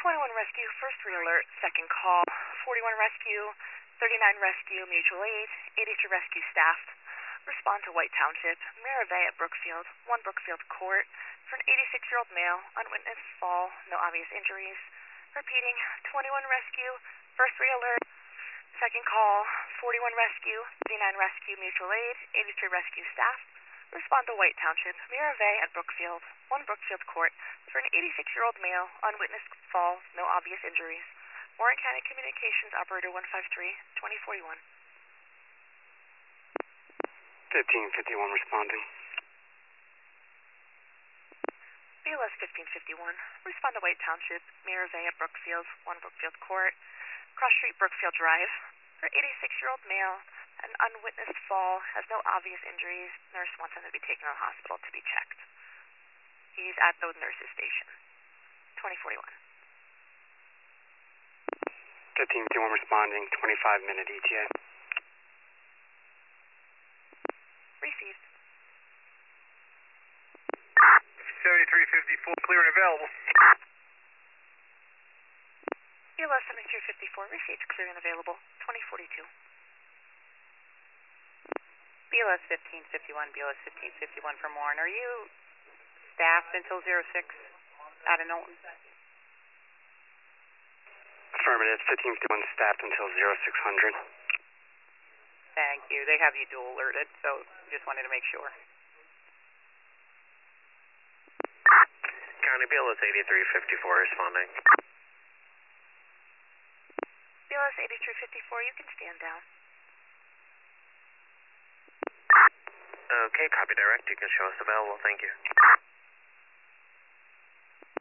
21 Rescue, first re-alert, second call, 41 Rescue, 39 Rescue, mutual aid, 83 Rescue staff. Respond to White Township, Maravay at Brookfield, 1 Brookfield Court, for an 86-year-old male, unwitnessed fall, no obvious injuries. Repeating, 21 Rescue, first re-alert, second call, 41 Rescue, 39 Rescue, mutual aid, 83 Rescue staff. Respond to White Township, Maravay at Brookfield, 1 Brookfield Court, for an 86-year-old male, unwitnessed fall, no obvious injuries. Warren County Communications Operator 153, 2041. 1551 responding. BLS 1551, respond to White Township, Maravay at Brookfield, 1 Brookfield Court, Cross Street, Brookfield Drive, for 86-year-old male, an unwitnessed fall, has no obvious injuries. Nurse wants him to be taken to the hospital to be checked. He's at the nurse's station. 2041. 1551 responding, 25-minute ETA. Received. 7354, clear and available. BLS 7354, received, clear and available. 2042. BLS 1551, BLS 1551 from Warren. Are you staffed until 06 out of Knowlton? Affirmative, 1551 staffed until 0600. Thank you. They have you dual alerted, so just wanted to make sure. County BLS 8354 responding. BLS 8354, you can stand down. Okay, copy direct. You can show us available. Thank you.